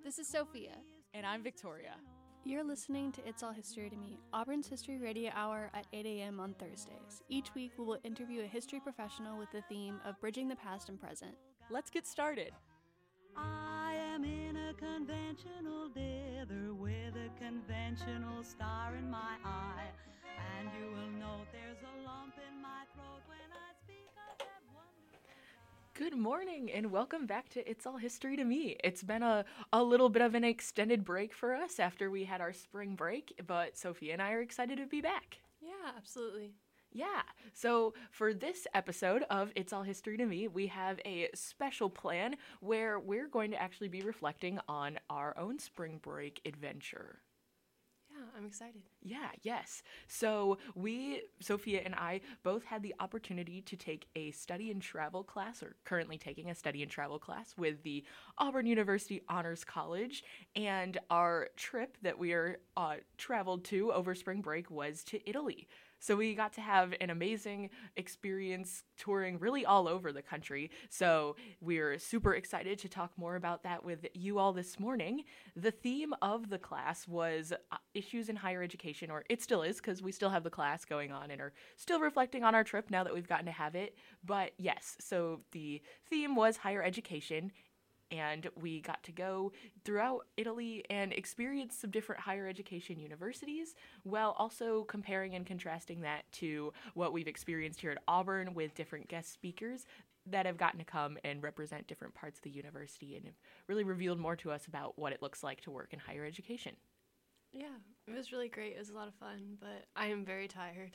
This is Sophia. And I'm Victoria. You're listening to It's All History to Me, Auburn's History Radio Hour at 8 a.m. on Thursdays. Each week, we will interview a history professional with the theme of bridging the past and present. Let's get started. I am in a conventional dither with a conventional star in my eye, and you will note there's a lump in my throat when I speak of that wonderful... Good morning and welcome back to It's All History to Me. It's been a little bit of an extended break for us after we had our spring break, but Sophia and I are excited to be back. Yeah, absolutely. Yeah, so for this episode of It's All History to Me, we have a special plan where we're going to actually be reflecting on our own spring break adventure. Yeah, I'm excited. Yeah, yes. So Sophia and I, both had the opportunity to take a study and travel class, or currently taking a study and travel class with the Auburn University Honors College, and our trip that we traveled to over spring break was to Italy. So we got to have an amazing experience touring really all over the country. So we're super excited to talk more about that with you all this morning. The theme of the class was issues in higher education, or it still is because we still have the class going on and are still reflecting on our trip now that we've gotten to have it. But yes, so the theme was higher education. And we got to go throughout Italy and experience some different higher education universities, while also comparing and contrasting that to what we've experienced here at Auburn with different guest speakers that have gotten to come and represent different parts of the university and have really revealed more to us about what it looks like to work in higher education. Yeah, it was really great. It was a lot of fun, but I am very tired.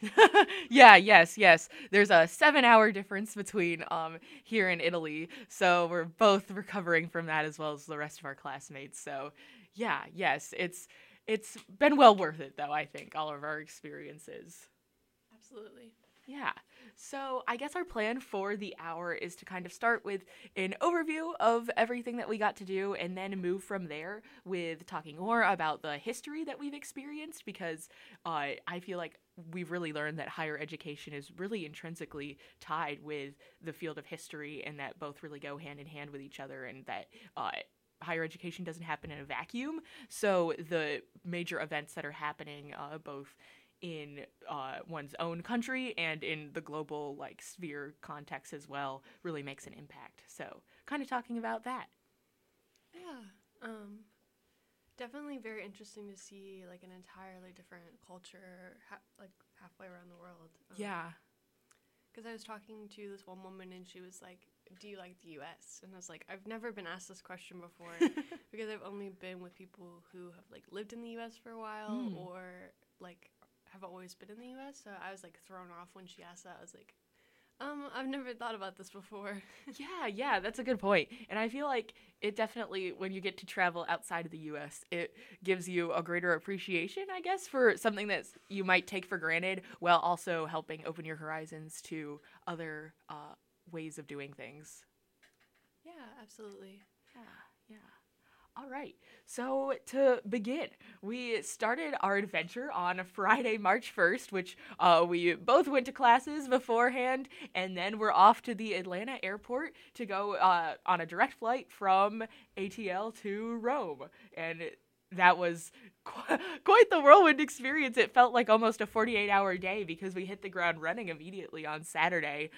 Yes. There's a 7-hour difference between here in Italy, so we're both recovering from that as well as the rest of our classmates. So, yes, it's been well worth it, though, I think, all of our experiences. Absolutely. Yeah. So I guess our plan for the hour is to kind of start with an overview of everything that we got to do and then move from there with talking more about the history that we've experienced, because I feel like we've really learned that higher education is really intrinsically tied with the field of history and that both really go hand in hand with each other, and that higher education doesn't happen in a vacuum. So the major events that are happening both in one's own country and in the global sphere context as well really makes an impact. So kind of talking about that. Yeah. Definitely very interesting to see an entirely different culture halfway around the world. Yeah. Because I was talking to this one woman and she was like, do you like the U.S.? And I was like, I've never been asked this question before because I've only been with people who have lived in the U.S. for a while or have always been in the U.S. So I was thrown off when she asked that. I was like, I've never thought about this before. Yeah, that's a good point. And I feel like it definitely, when you get to travel outside of the U.S., it gives you a greater appreciation, I guess, for something that you might take for granted, while also helping open your horizons to other ways of doing things. Yeah, absolutely. Yeah. All right, so to begin, we started our adventure on Friday, March 1st, which we both went to classes beforehand, and then we're off to the Atlanta airport to go on a direct flight from ATL to Rome. And that was quite the whirlwind experience. It felt like almost a 48-hour day because we hit the ground running immediately on Saturday.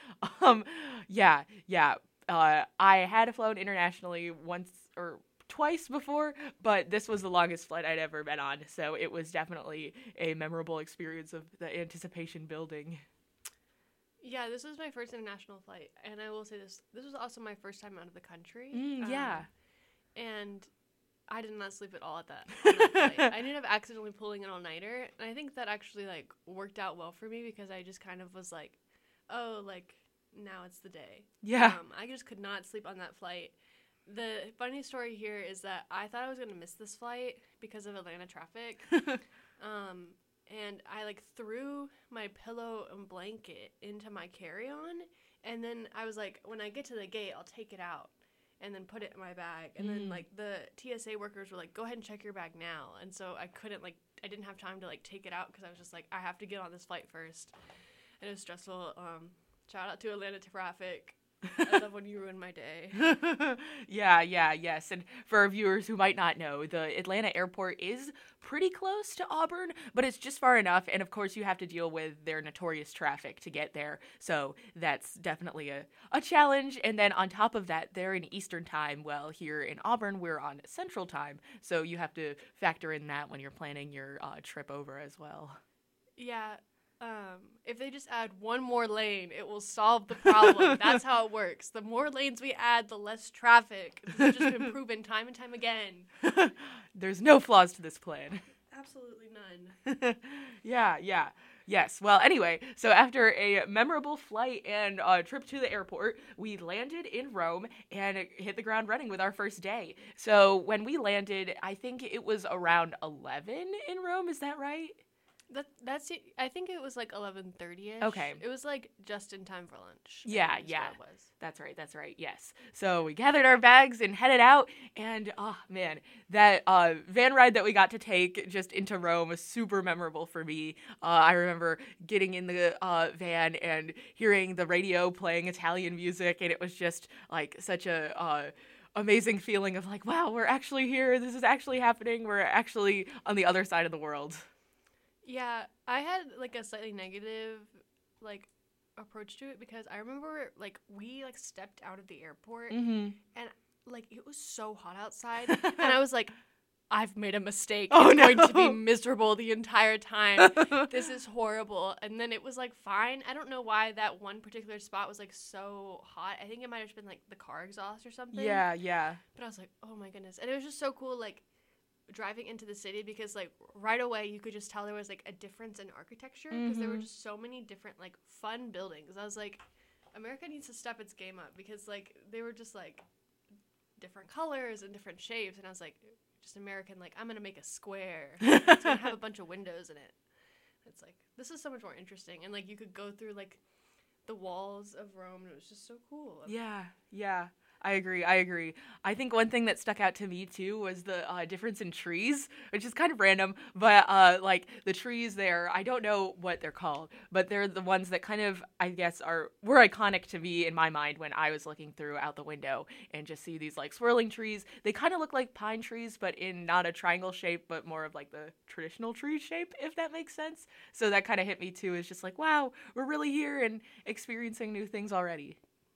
I had flown internationally once or twice before, but this was the longest flight I'd ever been on, so it was definitely a memorable experience of the anticipation building. Yeah, this was my first international flight, and I will say this was also my first time out of the country. And I did not sleep at all on that flight. I ended up accidentally pulling an all-nighter, and I think that actually worked out well for me because I just kind of was now it's the day. Yeah. I just could not sleep on that flight. The funny story here is that I thought I was going to miss this flight because of Atlanta traffic. And I threw my pillow and blanket into my carry-on, and then I was like, when I get to the gate, I'll take it out and then put it in my bag. And then the TSA workers were like, go ahead and check your bag now. And so I couldn't I didn't have time to take it out because I was just I have to get on this flight first. And it was stressful. Shout out to Atlanta traffic. I love when you ruin my day. Yes. And for our viewers who might not know, the Atlanta airport is pretty close to Auburn, but it's just far enough. And of course, you have to deal with their notorious traffic to get there. So that's definitely a challenge. And then on top of that, they're in Eastern time. Well, here in Auburn, we're on Central time. So you have to factor in that when you're planning your trip over as well. Yeah. If they just add one more lane, it will solve the problem. That's how it works. The more lanes we add, the less traffic. This has just been proven time and time again. There's no flaws to this plan. Absolutely none. Yeah. Yes. Well, anyway, so after a memorable flight and trip to the airport, we landed in Rome and hit the ground running with our first day. So when we landed, I think it was around 11 in Rome. Is that right? That's it. I think it was like 11:30ish. Okay. It was like just in time for lunch. Yeah. It was. That's right. Yes. So we gathered our bags and headed out, and oh man, that van ride that we got to take just into Rome was super memorable for me. I remember getting in the van and hearing the radio playing Italian music, and it was just like such a amazing feeling of like, wow, we're actually here. This is actually happening. We're actually on the other side of the world. Yeah, I had like a slightly negative like approach to it because I remember like we like stepped out of the airport and like it was so hot outside and I was like, I've made a mistake. I'm going to be miserable the entire time. This is horrible. And then it was like fine. I don't know why that one particular spot was like so hot. I think it might have been like the car exhaust or something. Yeah. But I was like, oh my goodness. And it was just so cool like driving into the city because like right away you could just tell there was like a difference in architecture because there were just so many different like fun buildings. I was like, America needs to step its game up because like they were just like different colors and different shapes and I was like, just American, like I'm gonna make a square. It's gonna have a bunch of windows in it. It's like this is so much more interesting and like you could go through like the walls of Rome and it was just so cool. Yeah. I agree. I think one thing that stuck out to me too was the difference in trees, which is kind of random, but like the trees there, I don't know what they're called, but they're the ones that kind of, I guess, were iconic to me in my mind when I was looking through out the window and just see these like swirling trees. They kind of look like pine trees, but in not a triangle shape, but more of like the traditional tree shape, if that makes sense. So that kind of hit me too. It's just like, wow, we're really here and experiencing new things already.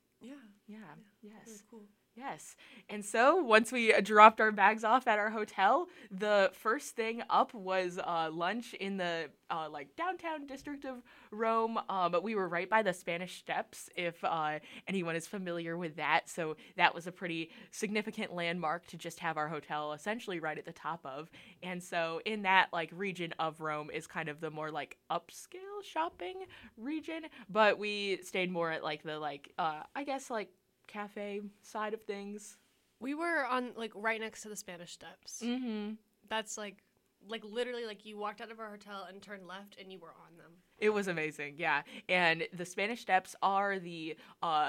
Yeah. Yes. Really cool. Yes. And so once we dropped our bags off at our hotel, the first thing up was lunch in the like downtown district of Rome. But we were right by the Spanish Steps, if anyone is familiar with that. So that was a pretty significant landmark to just have our hotel essentially right at the top of. And so in that like region of Rome is kind of the more like upscale shopping region. But we stayed more at like the like I guess like cafe side of things. We were on like right next to the Spanish Steps. That's like literally like you walked out of our hotel and turned left and you were on them. It was amazing, yeah. And the Spanish Steps are the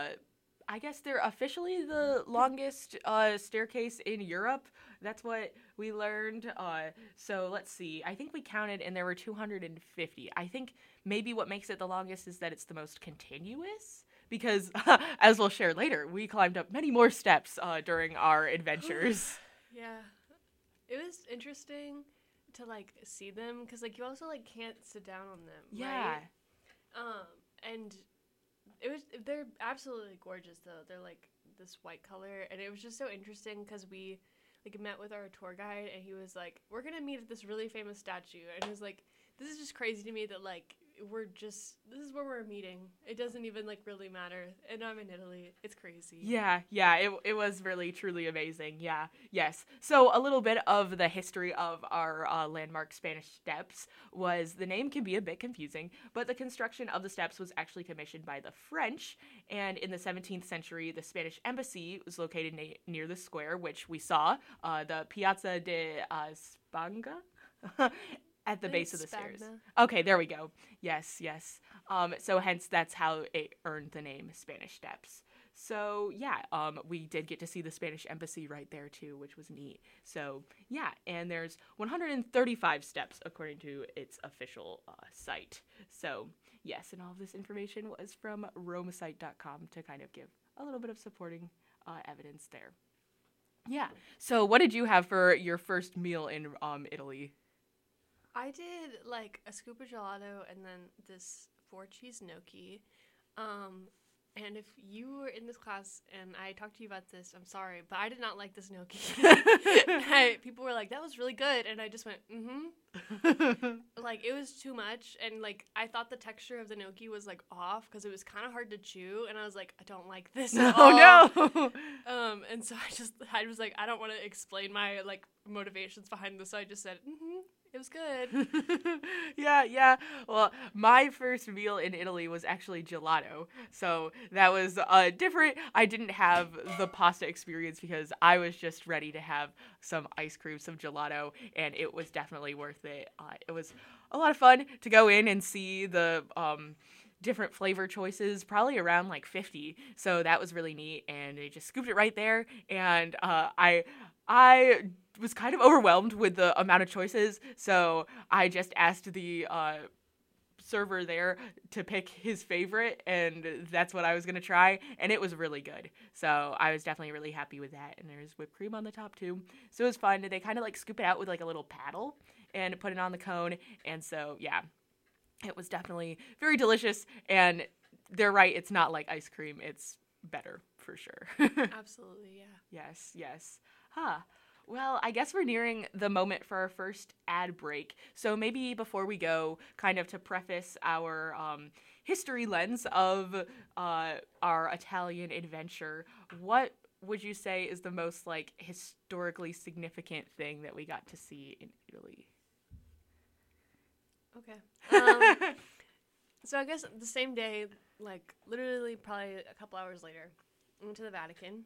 I guess they're officially the longest staircase in Europe. That's what we learned. So let's see. I think we counted and there were 250. I think maybe what makes it the longest is that it's the most continuous. Because, as we'll share later, we climbed up many more steps during our adventures. Yeah. It was interesting to, like, see them. Because, like, you also, like, can't sit down on them, yeah. Right? And they're absolutely gorgeous, though. They're, like, this white color. And it was just so interesting because we, like, met with our tour guide. And he was like, we're going to meet at this really famous statue. And he was like, this is just crazy to me that, like, this is where we're meeting. It doesn't even like really matter. And I'm in Italy. It's crazy. Yeah, it was really, truly amazing. Yeah, yes. So a little bit of the history of our landmark Spanish Steps was the name can be a bit confusing, but the construction of the steps was actually commissioned by the French. And in the 17th century, the Spanish embassy was located near the square, which we saw, the Piazza de Spagna. At the base of the stairs. Okay, there we go. Yes. So hence that's how it earned the name Spanish Steps. So yeah, we did get to see the Spanish embassy right there too, which was neat. So yeah, and there's 135 steps according to its official site. So yes, and all of this information was from romesite.com to kind of give a little bit of supporting evidence there. Yeah. So what did you have for your first meal in Italy? I did like a scoop of gelato and then this 4-cheese gnocchi. And if you were in this class and I talked to you about this, I'm sorry, but I did not like this gnocchi. People were like, that was really good. And I just went, Like, it was too much. And, like, I thought the texture of the gnocchi was, like, off because it was kind of hard to chew. And I was like, I don't like this at all. Oh, no. And so I was like, I don't want to explain my, like, motivations behind this. So I just said, it was good. Yeah. Well, my first meal in Italy was actually gelato. So that was different. I didn't have the pasta experience because I was just ready to have some ice cream, some gelato, and it was definitely worth it. It was a lot of fun to go in and see the different flavor choices, probably around like 50. So that was really neat, and they just scooped it right there. And I was kind of overwhelmed with the amount of choices, so I just asked the server there to pick his favorite, and that's what I was going to try, and it was really good. So I was definitely really happy with that, and there's whipped cream on the top too. So it was fun. They kind of like scoop it out with like a little paddle and put it on the cone, and so yeah, it was definitely very delicious, and they're right, it's not like ice cream, it's better for sure. Absolutely, yeah. Yes. Huh. Well, I guess we're nearing the moment for our first ad break. So maybe before we go, kind of to preface our history lens of our Italian adventure, what would you say is the most like historically significant thing that we got to see in Italy? Okay. So I guess the same day, like literally probably a couple hours later, I went to the Vatican.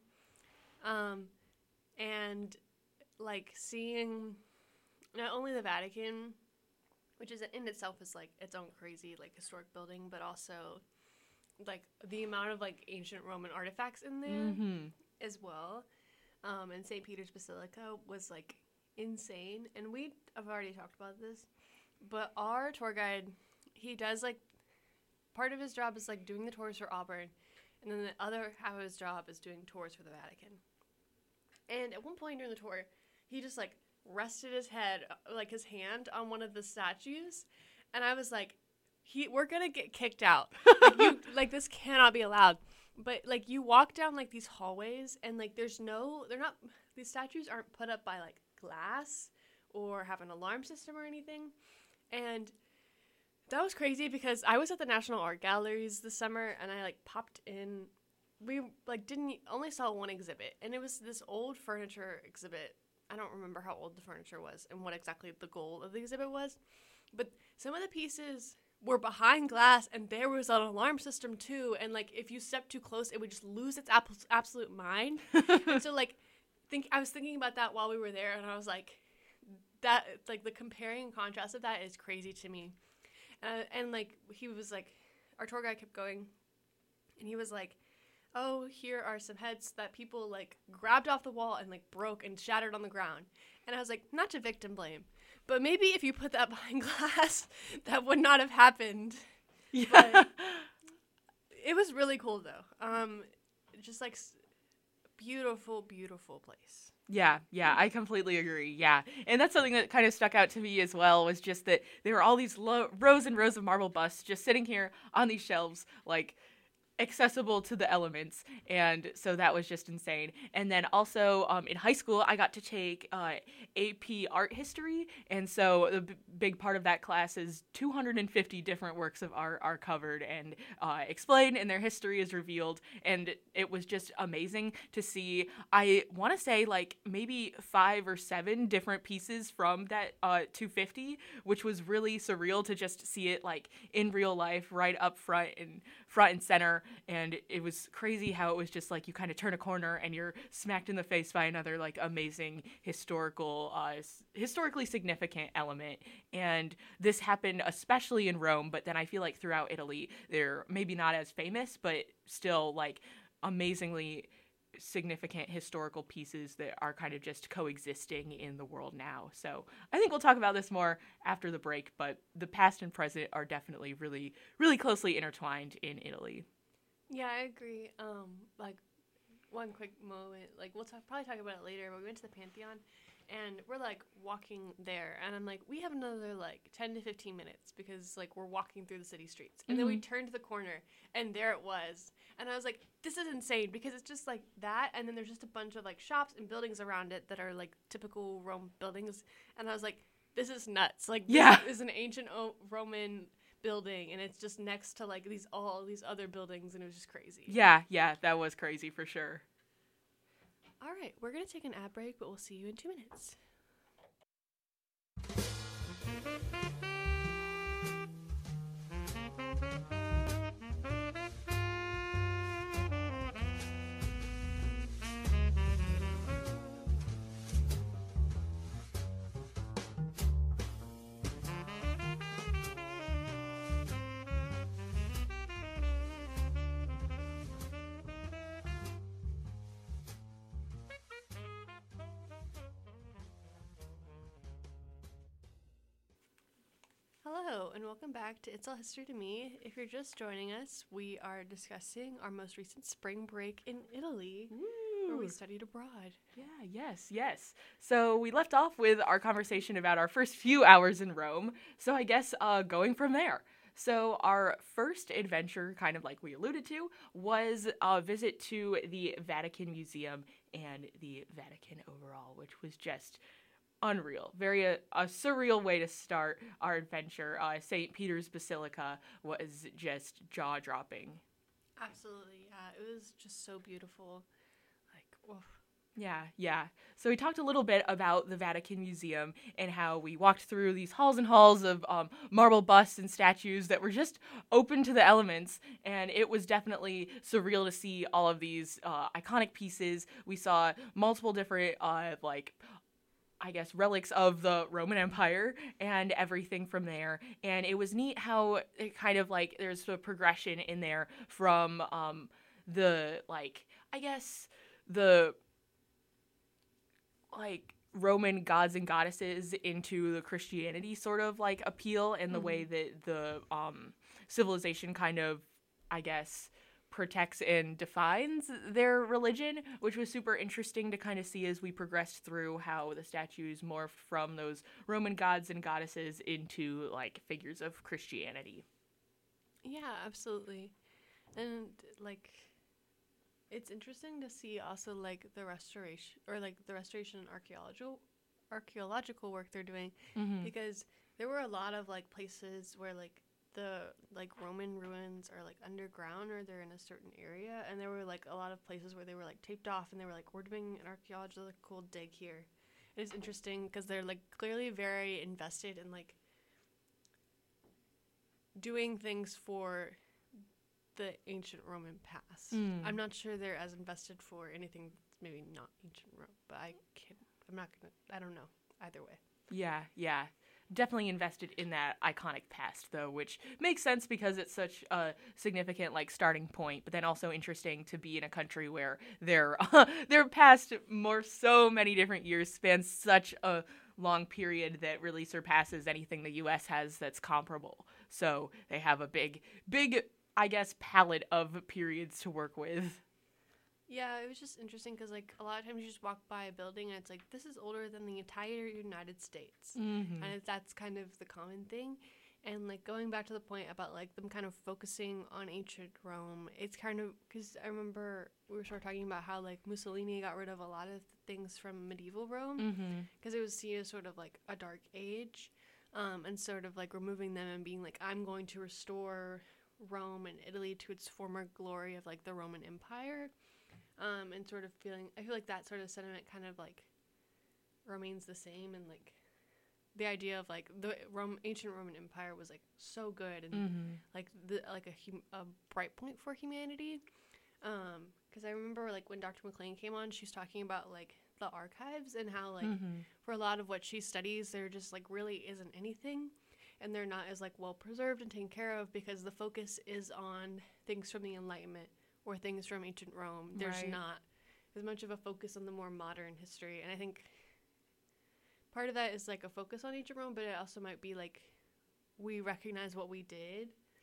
And like seeing not only the Vatican, which is in itself is like its own crazy like historic building, but also like the amount of like ancient Roman artifacts in there as well. And St. Peter's Basilica was like insane. And I've already talked about this, but our tour guide, he does like part of his job is like doing the tours for Auburn, and then the other half of his job is doing tours for the Vatican. And at one point during the tour, he just, like, rested his head, like, his hand on one of the statues. And I was like, we're going to get kicked out. Like, this cannot be allowed. But, like, you walk down, like, these hallways, and, like, these statues aren't put up by, like, glass or have an alarm system or anything. And that was crazy because I was at the National Art Galleries this summer, and I, like, popped in. We, like, only saw one exhibit, and it was this old furniture exhibit. I don't remember how old the furniture was and what exactly the goal of the exhibit was, but some of the pieces were behind glass, and there was an alarm system too, and, like, if you stepped too close, it would just lose its absolute mind. And so, like, I was thinking about that while we were there, and I was like, that, like, the comparing and contrast of that is crazy to me. And, like, he was, like, our tour guide kept going, and he was like, oh, here are some heads that people, like, grabbed off the wall and, like, broke and shattered on the ground. And I was like, not to victim blame, but maybe if you put that behind glass, that would not have happened. Yeah. But it was really cool, though. Just, like, beautiful, beautiful place. Yeah, I completely agree. Yeah. And that's something that kind of stuck out to me as well, was just that there were all these rows and rows of marble busts just sitting here on these shelves, like, accessible to the elements, and so that was just insane. And then also in high school I got to take AP art history, and so the big part of that class is 250 different works of art are covered and explained, and their history is revealed, and it was just amazing to see. I want to say like maybe 5 or 7 different pieces from that 250, which was really surreal to just see it like in real life right up front and center. And it was crazy how it was just like you kind of turn a corner and you're smacked in the face by another like amazing historically significant element. And this happened especially in Rome, but then I feel like throughout Italy they're maybe not as famous, but still like amazingly significant historical pieces that are kind of just coexisting in the world now. So I think we'll talk about this more after the break, but the past and present are definitely really, really closely intertwined in Italy. Yeah, I agree. Like, one quick moment, like, we'll probably talk about it later, but we went to the Pantheon, and we're, like, walking there, and I'm like, we have another, like, 10 to 15 minutes, because, like, we're walking through the city streets, and then we turned to the corner, and there it was, and I was like, this is insane, because it's just, like, that, and then there's just a bunch of, like, shops and buildings around it that are, like, typical Rome buildings, and I was like, this is nuts, like, this is an ancient Roman building, and it's just next to like all these other buildings, and it was just crazy. Yeah, that was crazy for sure. All right, we're gonna take an ad break, but we'll see you in 2 minutes. Hello, and welcome back to It's All History to Me. If you're just joining us, we are discussing our most recent spring break in Italy, where we studied abroad. Yeah, yes. So we left off with our conversation about our first few hours in Rome, so I guess going from there. So our first adventure, kind of like we alluded to, was a visit to the Vatican Museum and the Vatican overall, which was just unreal. Very a surreal way to start our adventure. St. Peter's Basilica was just jaw-dropping. Absolutely, yeah. It was just so beautiful. Like, oof. Yeah. So we talked a little bit about the Vatican Museum and how we walked through these halls and halls of marble busts and statues that were just open to the elements, and it was definitely surreal to see all of these iconic pieces. We saw multiple different relics of the Roman Empire and everything from there. And it was neat how it kind of like there's a progression in there from the Roman gods and goddesses into the Christianity sort of like appeal, and the way that the civilization kind of, I guess, protects and defines their religion, which was super interesting to kind of see as we progressed through how the statues morphed from those Roman gods and goddesses into like figures of Christianity. Yeah, absolutely. And like, it's interesting to see also like the restoration and archaeological work they're doing, because there were a lot of like places where like the like Roman ruins are like underground, or they're in a certain area, and there were like a lot of places where they were like taped off, and they were like, we're doing an archaeological dig here. And it's interesting because they're like clearly very invested in like doing things for the ancient Roman past. I'm not sure they're as invested for anything that's maybe not ancient Rome, but I don't know either way. Yeah. Definitely invested in that iconic past, though, which makes sense because it's such a significant like starting point, but then also interesting to be in a country where their past so many different years spans such a long period that really surpasses anything the U.S. has that's comparable. So they have a big, I guess, palette of periods to work with. Yeah, it was just interesting because, like, a lot of times you just walk by a building and it's like, this is older than the entire United States. And that's kind of the common thing. And, like, going back to the point about, like, them kind of focusing on ancient Rome, it's kind of, because I remember we were sort of talking about how, like, Mussolini got rid of a lot of things from medieval Rome because it was seen as sort of, like, a dark age, and sort of, like, removing them and being like, I'm going to restore Rome and Italy to its former glory of, like, the Roman Empire. And sort of I feel like that sort of sentiment kind of like remains the same, and like the idea of like the ancient Roman Empire was like so good and like a bright point for humanity. Because I remember like when Dr. McLean came on, she was talking about like the archives and how like for a lot of what she studies, there just like really isn't anything, and they're not as like well preserved and taken care of because the focus is on things from the Enlightenment or things from ancient Rome. There's not as much of a focus on the more modern history. And I think part of that is like a focus on ancient Rome, but it also might be like we recognize what we did,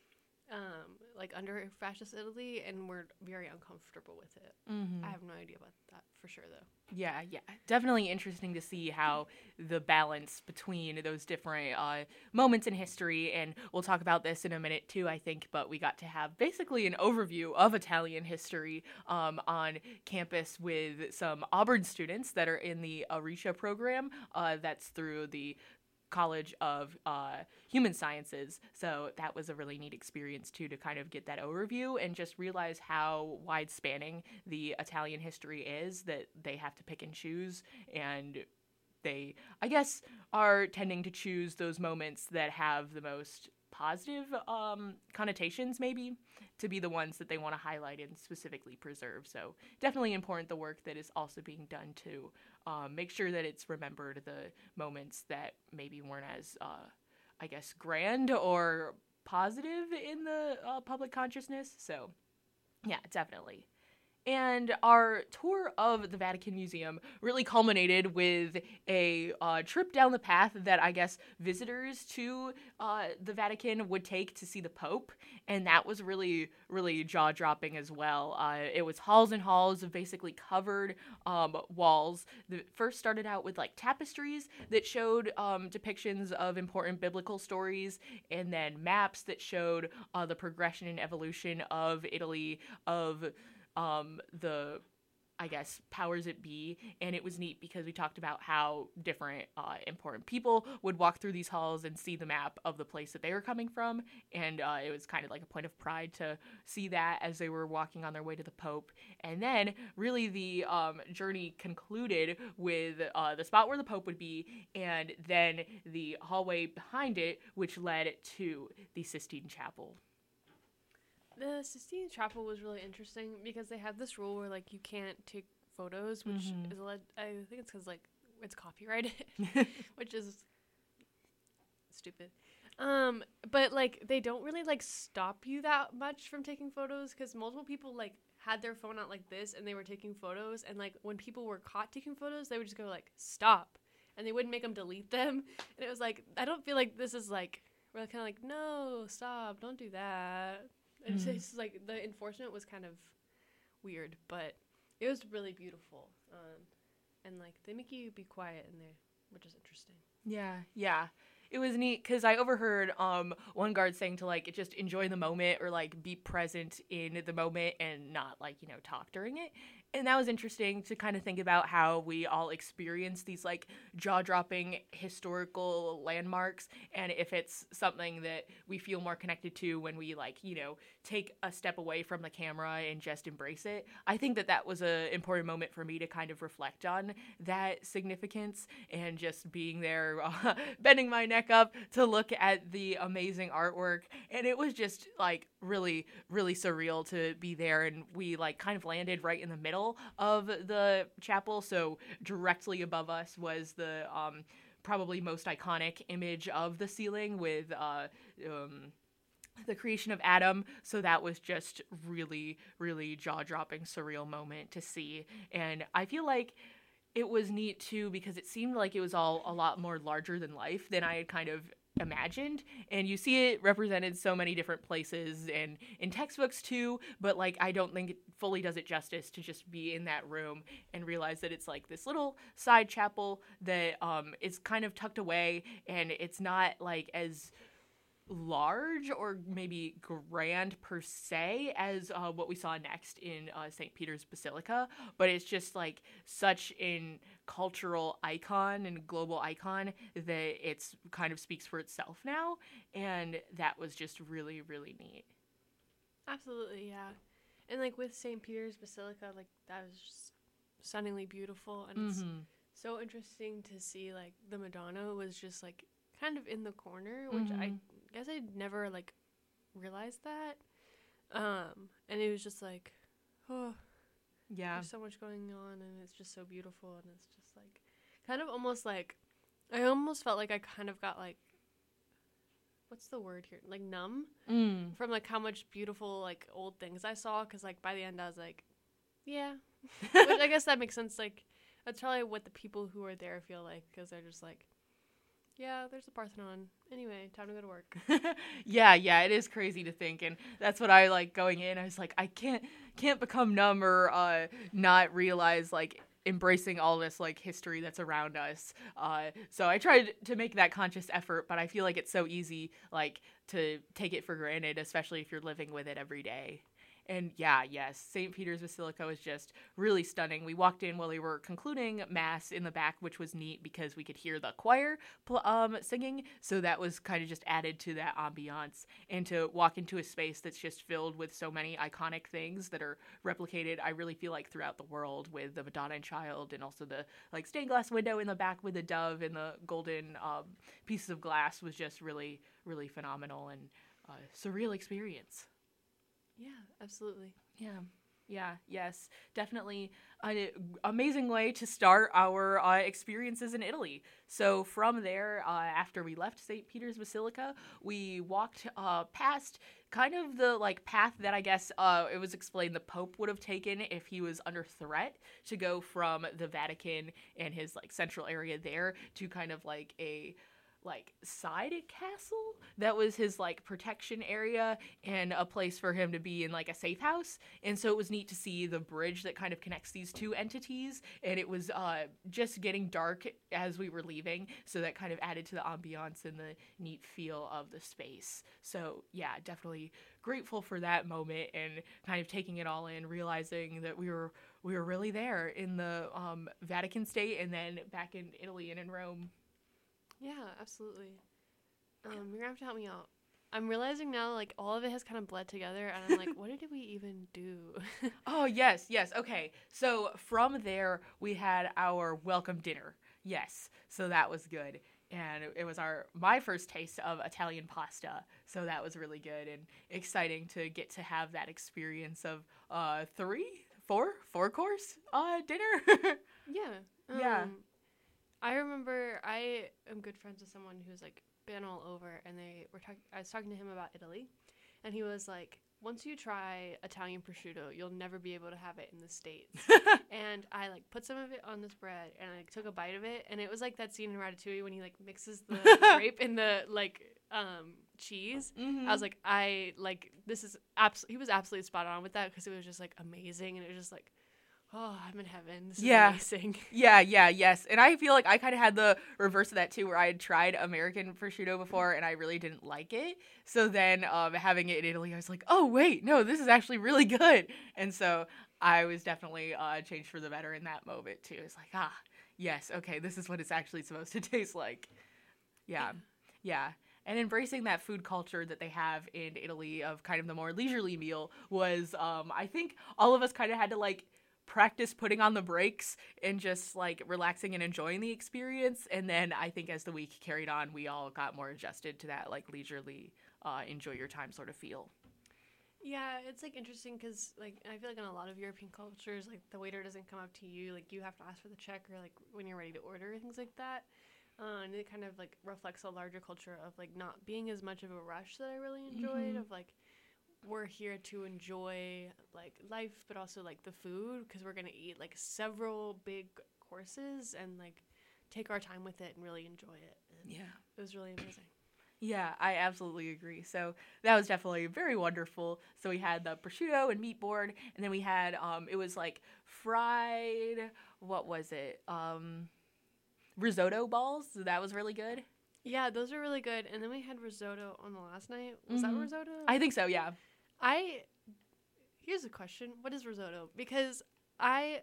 like under fascist Italy, and were very uncomfortable with it. I have no idea about that for sure, though. Yeah, definitely interesting to see how the balance between those different moments in history, and we'll talk about this in a minute too, I think, but we got to have basically an overview of Italian history on campus with some Auburn students that are in the Arisha program. That's through the College of Human Sciences. So that was a really neat experience too, to kind of get that overview and just realize how wide spanning the Italian history is, that they have to pick and choose, and they, I guess, are tending to choose those moments that have the most positive connotations, maybe, to be the ones that they want to highlight and specifically preserve. So definitely important, the work that is also being done to make sure that it's remembered, the moments that maybe weren't as, I guess, grand or positive in the public consciousness. So yeah, definitely. And our tour of the Vatican Museum really culminated with a trip down the path that I guess visitors to the Vatican would take to see the Pope. And that was really, really jaw-dropping as well. It was halls and halls of basically covered walls that first started out with like tapestries that showed depictions of important biblical stories, and then maps that showed the progression and evolution of Italy, of the, I guess, powers that be. And it was neat because we talked about how different important people would walk through these halls and see the map of the place that they were coming from. And it was kind of like a point of pride to see that as they were walking on their way to the Pope. And then really the journey concluded with the spot where the Pope would be, and then the hallway behind it, which led to the Sistine Chapel. The Sistine Chapel was really interesting because they have this rule where, like, you can't take photos, which is, I think it's because, like, it's copyrighted, which is stupid. But, like, they don't really, like, stop you that much from taking photos, because multiple people, like, had their phone out like this and they were taking photos, and, like, when people were caught taking photos, they would just go, like, stop, and they wouldn't make them delete them. And it was like, I don't feel like this is, like, we're kind of like, no, stop, don't do that. It's just like the enforcement was kind of weird, but it was really beautiful. And like they make you be quiet in there, which is interesting. Yeah. It was neat because I overheard one guard saying to like just enjoy the moment, or like be present in the moment and not like, you know, talk during it. And that was interesting to kind of think about how we all experience these like jaw-dropping historical landmarks, and if it's something that we feel more connected to when we like, you know, take a step away from the camera and just embrace it. I think that was an important moment for me to kind of reflect on that significance, and just being there, bending my neck up to look at the amazing artwork. And it was just like really, really surreal to be there. And we like kind of landed right in the middle of the chapel, so directly above us was the probably most iconic image of the ceiling with the creation of Adam. So that was just really, really jaw-dropping, surreal moment to see. And I feel like it was neat too because it seemed like it was all a lot more larger than life than I had kind of imagined, and you see it represented so many different places and in textbooks too, but like I don't think it fully does it justice to just be in that room and realize that it's like this little side chapel that is kind of tucked away, and it's not like as large or maybe grand per se as what we saw next in St. Peter's Basilica, but it's just like such an cultural icon and global icon that it's kind of speaks for itself now, and that was just really, really neat. Absolutely, yeah. And like with St. Peter's Basilica, like that was just stunningly beautiful, and it's so interesting to see like the Madonna was just like kind of in the corner, which I guess I'd never like realized that. And it was just like, oh yeah, there's so much going on, and it's just so beautiful, and it's just like kind of almost like I almost felt like I kind of got like, what's the word here, like numb from like how much beautiful like old things I saw, because like by the end I was like, yeah. Which I guess that makes sense. Like that's probably what the people who are there feel like, because they're just like, Yeah, there's the Parthenon. Anyway, time to go to work. Yeah, it is crazy to think, and that's what I like going in. I was like, I can't become numb or not realize like embracing all this like history that's around us. So I tried to make that conscious effort, but I feel like it's so easy like to take it for granted, especially if you're living with it every day. And yes, St. Peter's Basilica was just really stunning. We walked in while they were concluding Mass in the back, which was neat because we could hear the choir singing. So that was kind of just added to that ambiance. And to walk into a space that's just filled with so many iconic things that are replicated, I really feel like throughout the world, with the Madonna and Child, and also the like stained glass window in the back with the dove and the golden pieces of glass, was just really, really phenomenal and surreal experience. Yeah, absolutely. Yes, definitely an amazing way to start our experiences in Italy. So from there, after we left St. Peter's Basilica, we walked past kind of the like path that I guess it was explained the Pope would have taken if he was under threat, to go from the Vatican and his like central area there to kind of like a like side castle that was his like protection area and a place for him to be in like a safe house. And so it was neat to see the bridge that kind of connects these two entities, and it was just getting dark as we were leaving, so that kind of added to the ambiance and the neat feel of the space. So yeah, definitely grateful for that moment and kind of taking it all in, realizing that we were really there in the Vatican state and then back in Italy and in Rome. Yeah, absolutely. You're gonna have to help me out. I'm realizing now, like, all of it has kind of bled together, and I'm like, what did we even do? Oh, yes. Okay. So from there, we had our welcome dinner. Yes. So that was good. And it was my first taste of Italian pasta. So that was really good and exciting to get to have that experience of four course dinner. Yeah. I remember I am good friends with someone who's like been all over, and I was talking to him about Italy, and he was like, once you try Italian prosciutto, you'll never be able to have it in the States. And I like put some of it on this bread, and I took a bite of it, and it was like that scene in Ratatouille when he like mixes the grape in the like cheese. Mm-hmm. I was like, this is he was absolutely spot on with that, because it was just like amazing, and it was just like, oh, I'm in heaven. This is amazing. Yes. And I feel like I kind of had the reverse of that too, where I had tried American prosciutto before and I really didn't like it. So then having it in Italy, I was like, oh, wait, no, this is actually really good. And so I was definitely changed for the better in that moment too. It's like, yes, okay, this is what it's actually supposed to taste like. Yeah. And embracing that food culture that they have in Italy of kind of the more leisurely meal was, I think all of us kind of had to like practice putting on the brakes and just like relaxing and enjoying the experience. And then I think as the week carried on, we all got more adjusted to that like leisurely enjoy your time sort of feel. Yeah, it's like interesting because like I feel like in a lot of European cultures, like the waiter doesn't come up to you, like you have to ask for the check, or like when you're ready to order, things like that. And it kind of like reflects a larger culture of like not being as much of a rush that I really enjoyed. Of like, we're here to enjoy like life, but also like the food, because we're gonna eat like several big courses and like take our time with it and really enjoy it. And it was really amazing. Yeah, I absolutely agree. So that was definitely very wonderful. So we had the prosciutto and meat board, and then we had it was like fried, what was it? Risotto balls. So that was really good. Yeah, those are really good. And then we had risotto on the last night. Was that risotto? I think so, yeah. Here's a question. What is risotto? Because I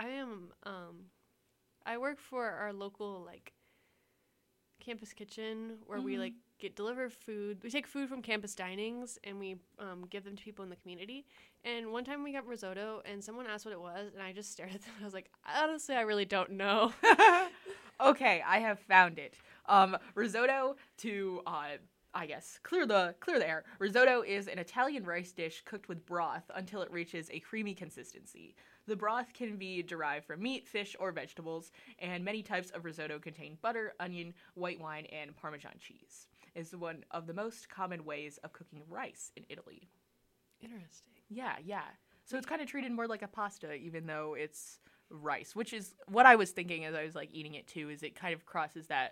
work for our local like campus kitchen where we like get delivered food. We take food from campus dinings and we give them to people in the community. And one time we got risotto and someone asked what it was, and I just stared at them. I was like, honestly, I really don't know. Okay, I have found it. Risotto, to I guess clear the air. Risotto is an Italian rice dish cooked with broth until it reaches a creamy consistency. The broth can be derived from meat, fish, or vegetables, and many types of risotto contain butter, onion, white wine, and Parmesan cheese. It's one of the most common ways of cooking rice in Italy. Interesting. Yeah. So it's kind of treated more like a pasta, even though it's rice, which is what I was thinking as I was like eating it too, is it kind of crosses that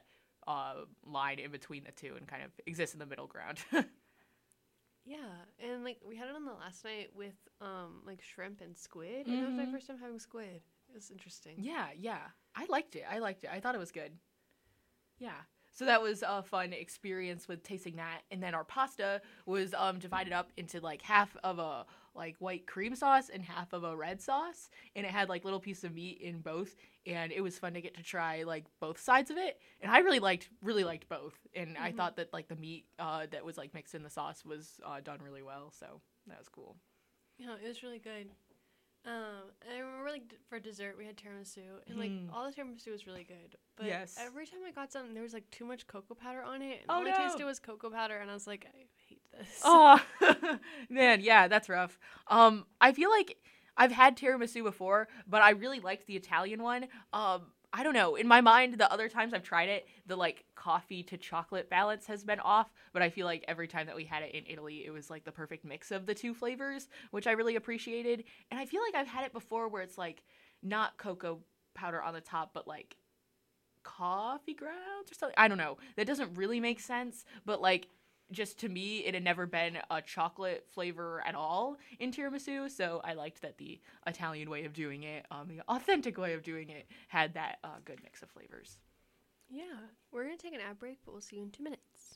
line in between the two and kind of exist in the middle ground. Yeah, and like we had it on the last night with like shrimp and squid, and that was my first time having squid. It was interesting. Yeah, I liked it. I thought it was good. Yeah. So that was a fun experience with tasting that. And then our pasta was divided up into like half of a like white cream sauce and half of a red sauce. And it had like little pieces of meat in both. And it was fun to get to try like both sides of it. And I really liked both. And I thought that like the meat that was like mixed in the sauce was done really well. So that was cool. Yeah, it was really good. And I remember like for dessert we had tiramisu, and like all the tiramisu was really good. But every time I got some, there was like too much cocoa powder on it, and all I tasted was cocoa powder, and I was like, I hate this. Oh man, yeah, that's rough. I feel like I've had tiramisu before, but I really liked the Italian one. I don't know. In my mind, the other times I've tried it, the like coffee to chocolate balance has been off. But I feel like every time that we had it in Italy, it was like the perfect mix of the two flavors, which I really appreciated. And I feel like I've had it before where it's like not cocoa powder on the top, but like coffee grounds or something. I don't know. That doesn't really make sense. But like just to me, it had never been a chocolate flavor at all in tiramisu, so I liked that the Italian way of doing it, the authentic way of doing it, had that good mix of flavors. Yeah, we're going to take an ad break, but we'll see you in 2 minutes.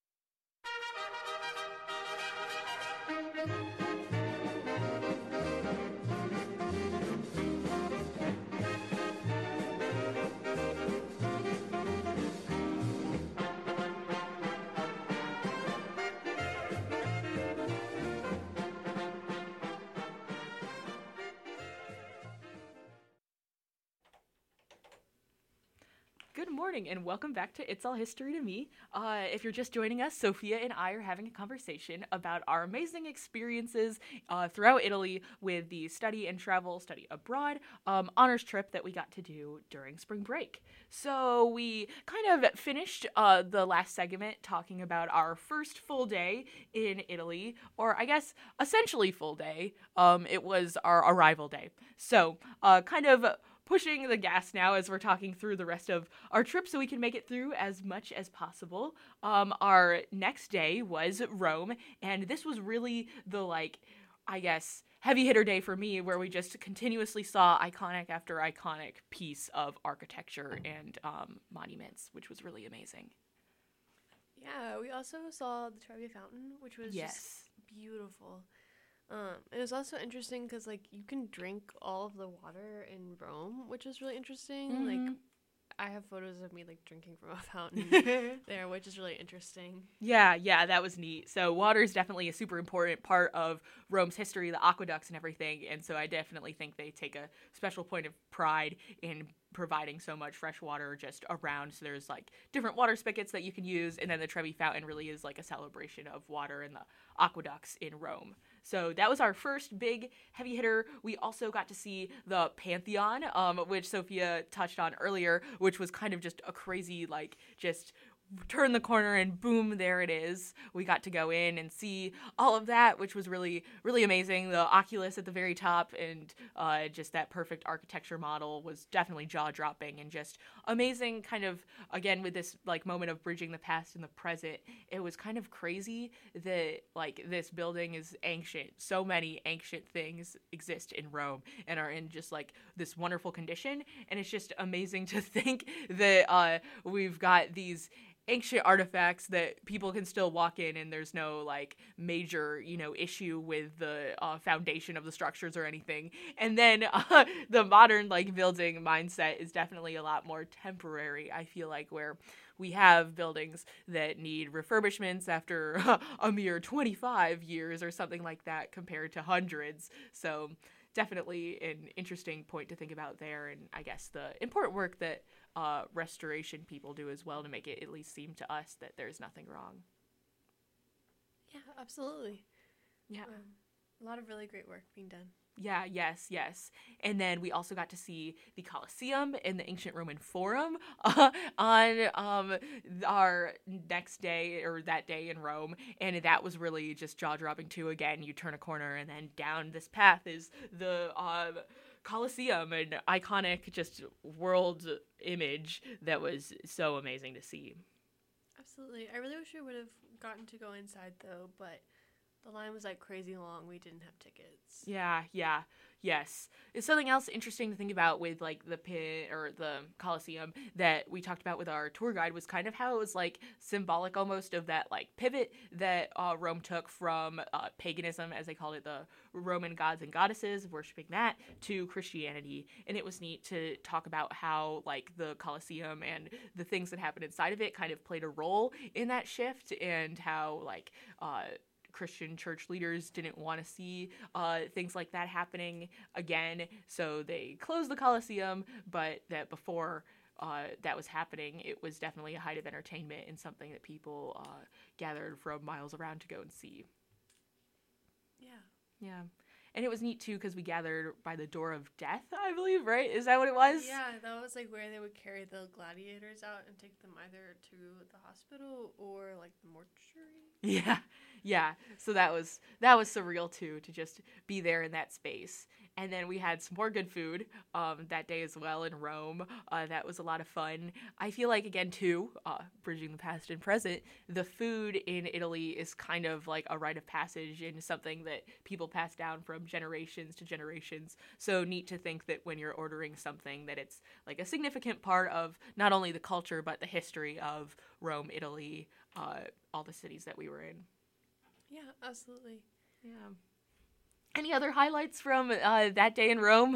Good morning and welcome back to It's All History to Me. If you're just joining us, Sophia and I are having a conversation about our amazing experiences throughout Italy with the study abroad honors trip that we got to do during spring break. So we kind of finished the last segment talking about our first full day in Italy, or I guess essentially full day. It was our arrival day. So kind of pushing the gas now as we're talking through the rest of our trip so we can make it through as much as possible. Our next day was Rome, and this was really the, like, I guess, heavy hitter day for me, where we just continuously saw iconic after iconic piece of architecture and monuments, which was really amazing. Yeah, we also saw the Trevi Fountain, which was just beautiful. It was also interesting because, like, you can drink all of the water in Rome, which is really interesting. Like, I have photos of me, like, drinking from a fountain there, which is really interesting. Yeah, that was neat. So water is definitely a super important part of Rome's history, the aqueducts and everything, and so I definitely think they take a special point of pride in providing so much fresh water just around. So there's, like, different water spigots that you can use, and then the Trevi Fountain really is, like, a celebration of water and the aqueducts in Rome. So that was our first big heavy hitter. We also got to see the Pantheon, which Sophia touched on earlier, which was kind of just a crazy, like, just turn the corner and boom, there it is. We got to go in and see all of that, which was really, really amazing. The Oculus at the very top and just that perfect architecture model was definitely jaw-dropping and just amazing, kind of, again, with this, like, moment of bridging the past and the present. It was kind of crazy that, like, this building is ancient. So many ancient things exist in Rome and are in just, like, this wonderful condition, and it's just amazing to think that we've got these ancient artifacts that people can still walk in and there's no, like, major, issue with the foundation of the structures or anything. And then the modern, like, building mindset is definitely a lot more temporary, I feel like, where we have buildings that need refurbishments after a mere 25 years or something like that compared to hundreds. So definitely an interesting point to think about there, and I guess the important work that restoration people do as well to make it at least seem to us that there's nothing wrong. Yeah, absolutely. Yeah. A lot of really great work being done. Yeah, yes. And then we also got to see the Colosseum and the Ancient Roman Forum on our next day, or that day in Rome, and that was really just jaw-dropping too. Again, you turn a corner and then down this path is the Colosseum, an iconic just world image that was so amazing to see. Absolutely. I really wish we would have gotten to go inside, though, but the line was like crazy long. We didn't have tickets. Yeah, yes. It's something else interesting to think about with like the pit or the Colosseum that we talked about with our tour guide was kind of how it was like symbolic almost of that like pivot that Rome took from paganism, as they called it, the Roman gods and goddesses, worshiping that, to Christianity. And it was neat to talk about how like the Colosseum and the things that happened inside of it kind of played a role in that shift, and how like Christian church leaders didn't want to see things like that happening again, so they closed the Colosseum, but that before that was happening, it was definitely a height of entertainment and something that people gathered from miles around to go and see. Yeah. And it was neat, too, because we gathered by the Door of Death, I believe, right? Is that what it was? Yeah, that was, like, where they would carry the gladiators out and take them either to the hospital or, like, the mortuary. Yeah. So that was surreal, too, to just be there in that space. And then we had some more good food that day as well in Rome. That was a lot of fun. I feel like, again, too, bridging the past and present, the food in Italy is kind of like a rite of passage and something that people pass down from generations to generations. So neat to think that when you're ordering something that it's like a significant part of not only the culture but the history of Rome, Italy, all the cities that we were in. Yeah, absolutely. Yeah. Any other highlights from that day in Rome?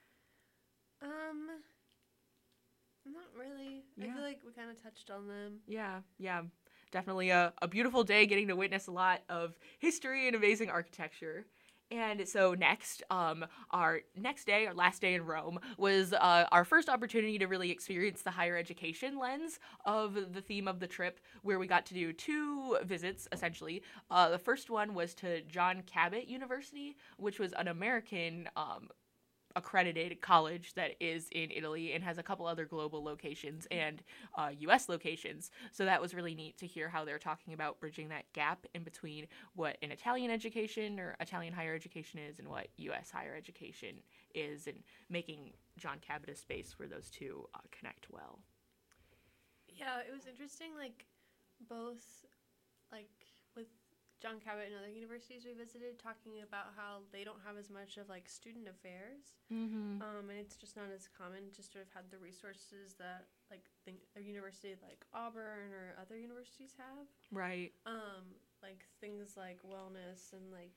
Not really. Yeah. I feel like we kind of touched on them. Yeah. Definitely a beautiful day, getting to witness a lot of history and amazing architecture. And so next, our last day in Rome, was our first opportunity to really experience the higher education lens of the theme of the trip, where we got to do 2 visits, essentially. The first one was to John Cabot University, which was an American accredited college that is in Italy and has a couple other global locations and U.S. locations. So that was really neat to hear how they're talking about bridging that gap in between what an Italian education or Italian higher education is and what U.S. higher education is, and making John Cabot a space where those two connect well. Yeah, it was interesting, like, both, like, with John Cabot and other universities we visited, talking about how they don't have as much of, like, student affairs. Mm-hmm. And it's just not as common just to have had the resources that, like, a university like Auburn or other universities have. Right. Like, things like wellness and, like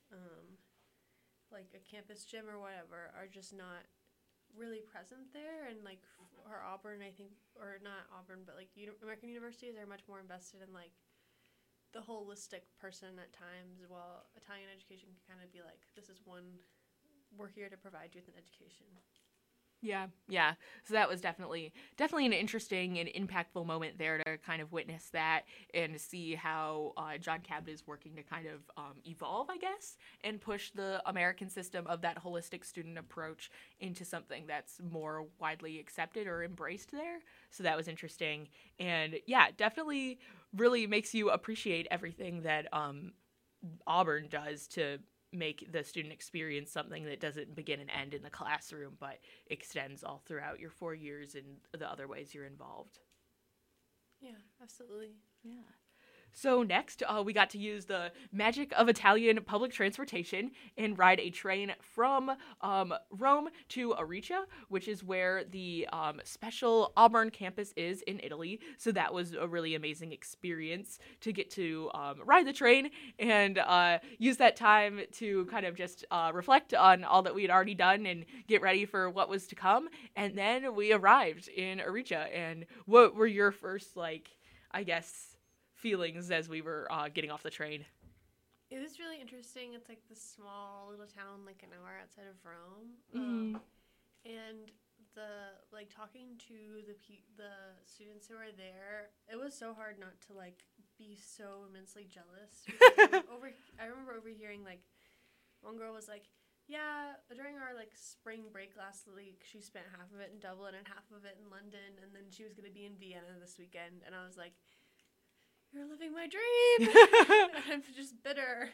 a campus gym or whatever are just not really present there. And, like, for Auburn, I think, or not Auburn, but, like, American universities are much more invested in, like, the holistic person at times, while Italian education can kind of be like, this is we're here to provide you with an education. Yeah. So that was definitely an interesting and impactful moment there to kind of witness that and to see how John Cabot is working to kind of evolve, I guess, and push the American system of that holistic student approach into something that's more widely accepted or embraced there. So that was interesting. And yeah, definitely really makes you appreciate everything that Auburn does to make the student experience something that doesn't begin and end in the classroom, but extends all throughout your 4 years and the other ways you're involved. Yeah, absolutely. Yeah. So next, we got to use the magic of Italian public transportation and ride a train from Rome to Aricia, which is where the special Auburn campus is in Italy. So that was a really amazing experience to get to ride the train and use that time to kind of just reflect on all that we had already done and get ready for what was to come. And then we arrived in Aricia. And what were your first, feelings as we were getting off the train? It was really interesting. It's like this small little town, like an hour outside of Rome. Mm-hmm. And talking to the students who were there, it was so hard not to like be so immensely jealous. I remember overhearing like one girl was like, yeah, during our like spring break last week, she spent half of it in Dublin and half of it in London, and then she was going to be in Vienna this weekend. And I was like, you're living my dream. I'm just bitter.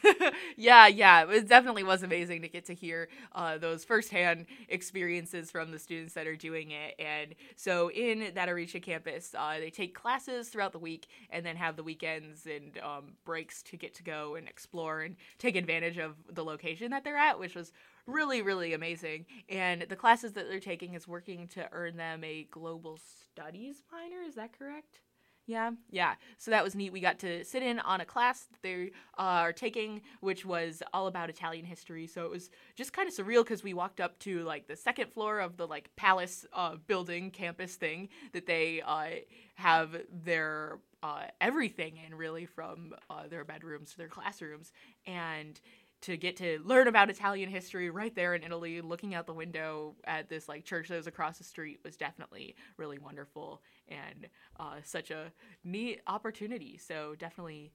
Yeah, it definitely was amazing to get to hear those firsthand experiences from the students that are doing it. And so in that Arica campus, they take classes throughout the week and then have the weekends and breaks to get to go and explore and take advantage of the location that they're at, which was really, really amazing. And the classes that they're taking is working to earn them a global studies minor. Is that correct? Yeah. So that was neat. We got to sit in on a class that they are taking, which was all about Italian history. So it was just kind of surreal because we walked up to like the second floor of the like palace building campus thing that they have their everything in, really, from their bedrooms to their classrooms, and to get to learn about Italian history right there in Italy, looking out the window at this like church that was across the street, was definitely really wonderful and such a neat opportunity. So definitely,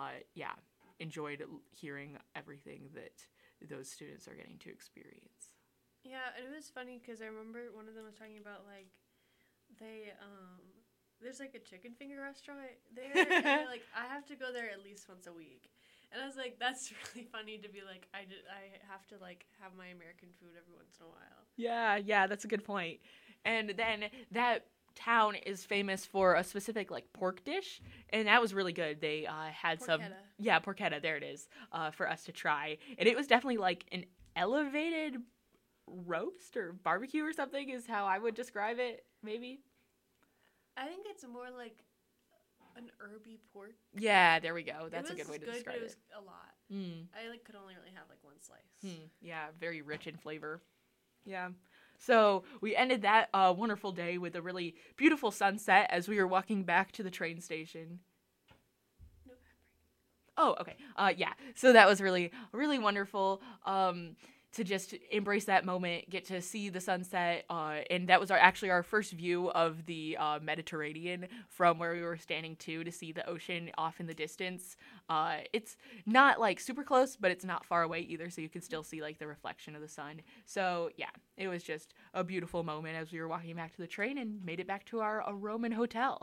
enjoyed hearing everything that those students are getting to experience. Yeah, and it was funny because I remember one of them was talking about like they there's like a chicken finger restaurant there, and like I have to go there at least once a week. And I was like, that's really funny to be like, I have to like have my American food every once in a while. Yeah, that's a good point. And then that town is famous for a specific like pork dish, and that was really good. They had porchetta. Porchetta, there it is, for us to try. And it was definitely like an elevated roast or barbecue or something is how I would describe it, maybe. I think it's more like an herby pork. Yeah, there we go. That's a good way to describe it. It was a lot. I could only really have like one slice. Yeah, very rich in flavor. Yeah. So we ended that wonderful day with a really beautiful sunset as we were walking back to the train station. No. Oh, okay. Yeah. So that was really, really wonderful. To just embrace that moment, get to see the sunset, and that was actually our first view of the Mediterranean from where we were standing to see the ocean off in the distance. It's not like super close, but it's not far away either, so you can still see like the reflection of the sun. So yeah, it was just a beautiful moment as we were walking back to the train and made it back to our Roman hotel.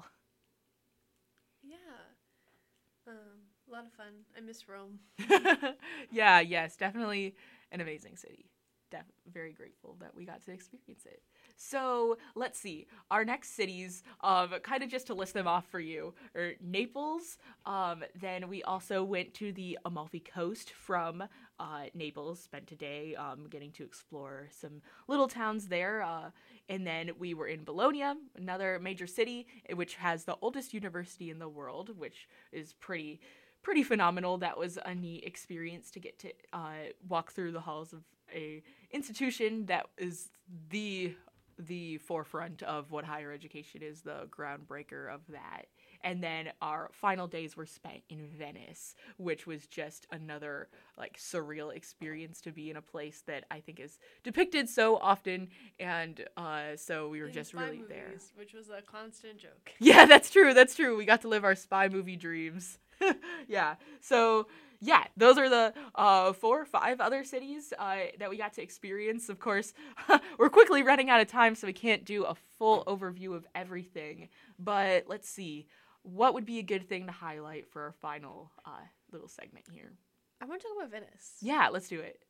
Yeah. A lot of fun. I miss Rome. Yes, definitely an amazing city. Very grateful that we got to experience it. So let's see. Our next cities, kind of just to list them off for you, are Naples. Then we also went to the Amalfi Coast from Naples, spent a day getting to explore some little towns there. And then we were in Bologna, another major city, which has the oldest university in the world, which is pretty phenomenal. That was a neat experience to get to walk through the halls of a institution that is the forefront of what higher education is, the groundbreaker of that. And then our final days were spent in Venice, which was just another like surreal experience to be in a place that I think is depicted so often. And so we were just really movies, there. Which was a constant joke. Yeah, that's true. We got to live our spy movie dreams. Yeah. So yeah, those are the 4 or 5 other cities that we got to experience. Of course, we're quickly running out of time, so we can't do a full overview of everything. But let's see. What would be a good thing to highlight for our final little segment here? I want to talk about Venice. Yeah, let's do it.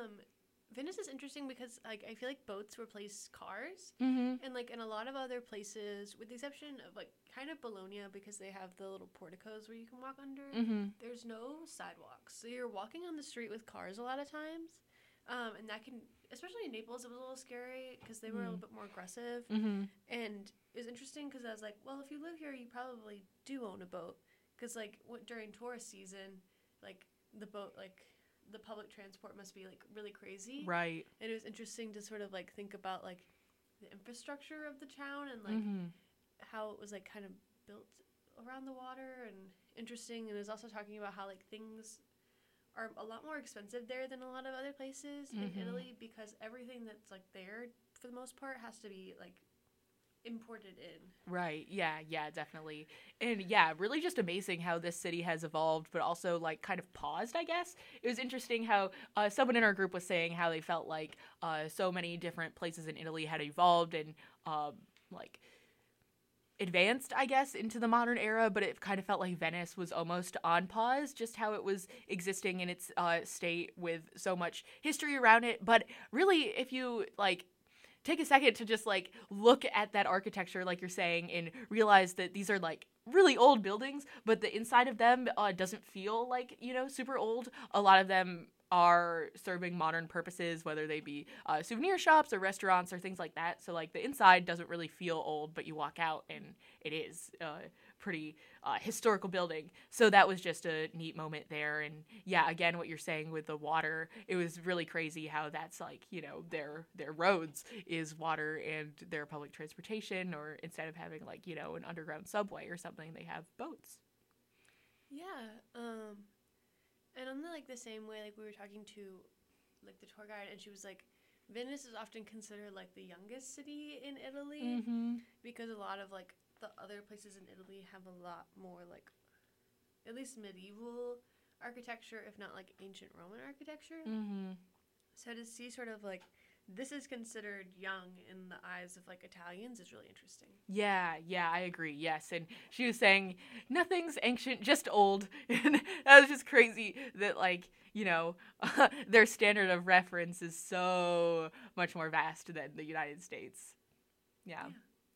Venice is interesting because like I feel like boats replace cars, Mm-hmm. and like in a lot of other places, with the exception of like kind of Bologna because they have the little porticos where you can walk under. Mm-hmm. There's no sidewalks, so you're walking on the street with cars a lot of times, and that can, especially in Naples, it was a little scary because they were a little bit more aggressive. Mm-hmm. And it was interesting because I was like, well, if you live here, you probably do own a boat because like during tourist season, like the boat like. The public transport must be like really crazy, Right. and it was interesting to sort of like think about like the infrastructure of the town and like how it was like kind of built around the water, and interesting. And it was also talking about how like things are a lot more expensive there than a lot of other places in Italy because everything that's like there for the most part has to be like imported in. Right. Yeah, definitely. And yeah, really just amazing how this city has evolved, but also like kind of paused, I guess. It was interesting how someone in our group was saying how they felt like so many different places in Italy had evolved and like advanced, I guess, into the modern era, but it kind of felt like Venice was almost on pause, just how it was existing in its state with so much history around it. But really, if you, like, take a second to just, like, look at that architecture, like you're saying, and realize that these are, like, really old buildings, but the inside of them doesn't feel like, you know, super old. A lot of them are serving modern purposes, whether they be souvenir shops or restaurants or things like that. So, like, the inside doesn't really feel old, but you walk out and it is a pretty historical building. So that was just a neat moment there. And yeah, again, what you're saying with the water, it was really crazy how that's, like, you know, their roads is water and their public transportation, or instead of having, like, you know, an underground subway or something, they have boats. Yeah. And on the same way, like, we were talking to, like, the tour guide, and she was like, Venice is often considered, like, the youngest city in Italy, because a lot of, like, the other places in Italy have a lot more, like, at least medieval architecture, if not, like, ancient Roman architecture. So to see sort of, like, this is considered young in the eyes of, like, Italians is really interesting. Yeah, I agree, yes. And she was saying, nothing's ancient, just old. And that was just crazy that, like, you know, their standard of reference is so much more vast than the United States. Yeah.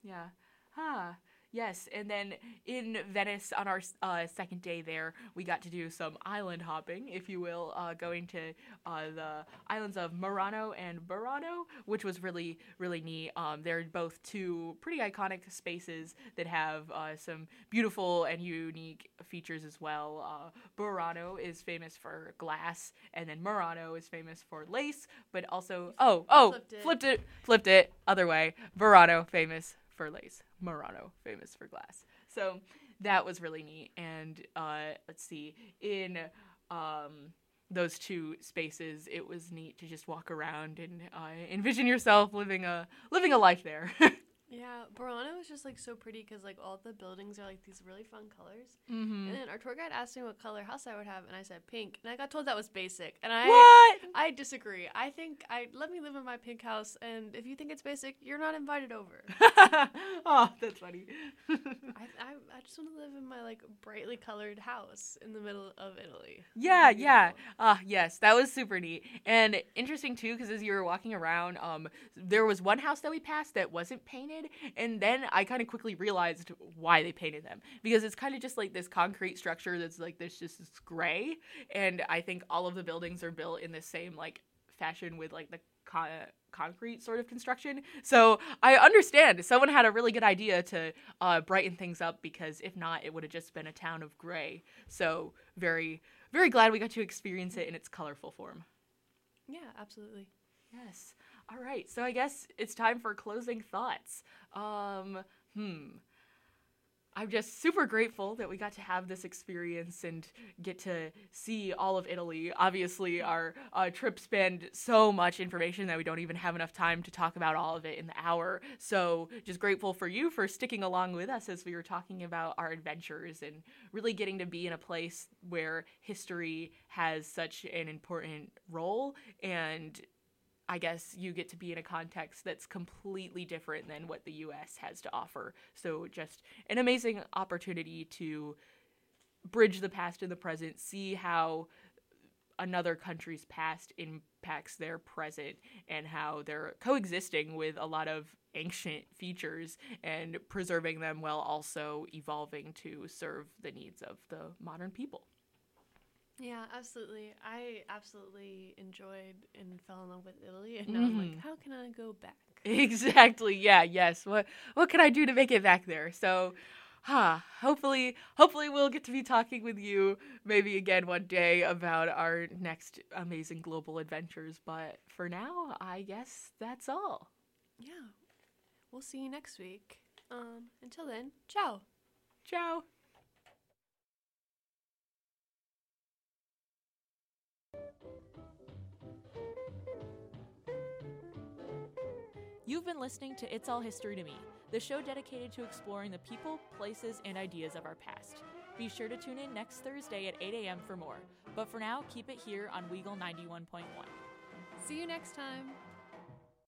Yes, and then in Venice on our second day there, we got to do some island hopping, if you will, going to the islands of Murano and Burano, which was really, really neat. They're both two pretty iconic spaces that have some beautiful and unique features as well. Burano is famous for glass, and then Murano is famous for lace, but also, flipped it, other way. Burano, famous for lace. Murano, famous for glass. So that was really neat. And let's see, in those two spaces, it was neat to just walk around and envision yourself living a life there. Yeah, Burano is just, like, so pretty because, like, all the buildings are, like, these really fun colors. And then our tour guide asked me what color house I would have, and I said pink. And I got told that was basic. And I disagree. I think let me live in my pink house, and if you think it's basic, you're not invited over. Oh, that's funny. I just want to live in my, like, brightly colored house in the middle of Italy. Yeah. Yes, that was super neat. And interesting, too, because as you were walking around, there was one house that we passed that wasn't painted. And then I kind of quickly realized why they painted them, because it's kind of just like this concrete structure that's like this gray, and I think all of the buildings are built in the same, like, fashion with, like, the concrete sort of construction. So I understand someone had a really good idea to brighten things up, because if not, it would have just been a town of gray. So very, very glad we got to experience it in its colorful form. Yeah, absolutely. Yes. All right, so I guess it's time for closing thoughts. I'm just super grateful that we got to have this experience and get to see all of Italy. Obviously, our trip spanned so much information that we don't even have enough time to talk about all of it in the hour. So just grateful for you for sticking along with us as we were talking about our adventures and really getting to be in a place where history has such an important role, and I guess you get to be in a context that's completely different than what the U.S. has to offer. So just an amazing opportunity to bridge the past and the present, see how another country's past impacts their present, and how they're coexisting with a lot of ancient features and preserving them while also evolving to serve the needs of the modern people. Yeah, absolutely. I absolutely enjoyed and fell in love with Italy, and now I'm like, how can I go back? Exactly. Yeah. Yes. What can I do to make it back there? So, hopefully we'll get to be talking with you maybe again one day about our next amazing global adventures. But for now, I guess that's all. Yeah. We'll see you next week. Until then, ciao. Ciao. You've been listening to It's All History to Me, the show dedicated to exploring the people, places, and ideas of our past. Be sure to tune in next Thursday at 8 a.m. for more. But for now, keep it here on Weagle 91.1. See you next time.